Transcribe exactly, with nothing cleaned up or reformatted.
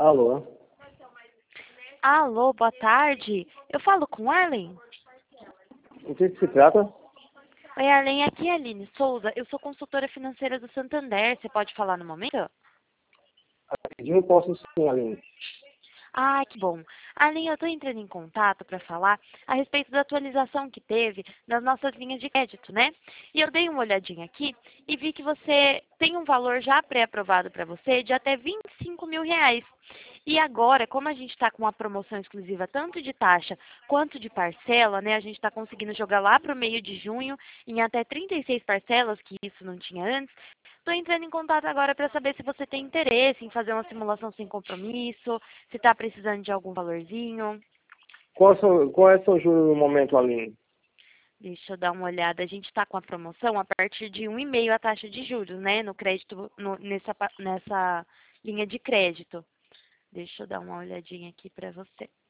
Alô? Alô, boa tarde. Eu falo com Arlen? O que que se trata? Oi, Arlen, aqui é a Aline Souza. Eu sou consultora financeira do Santander. Você pode falar no momento? Eu posso sim, Aline. Ah, que bom. Arlen, eu estou entrando em contato para falar a respeito da atualização que teve das nossas linhas de crédito, né? E eu dei uma olhadinha aqui e vi que você tem um valor já pré-aprovado para você de até vinte e cinco mil reais. E agora, como a gente está com uma promoção exclusiva tanto de taxa quanto de parcela, né? A gente está conseguindo jogar lá para o meio de junho em até trinta e seis parcelas, que isso não tinha antes. Estou entrando em contato agora para saber se você tem interesse em fazer uma simulação sem compromisso, se está precisando de algum valorzinho. Qual é o seu, qual é o seu juro no momento, Aline? Deixa eu dar uma olhada. A gente está com a promoção a partir de um vírgula cinco a taxa de juros, né? No crédito, no- nessa, pa- nessa linha de crédito. Deixa eu dar uma olhadinha aqui para você.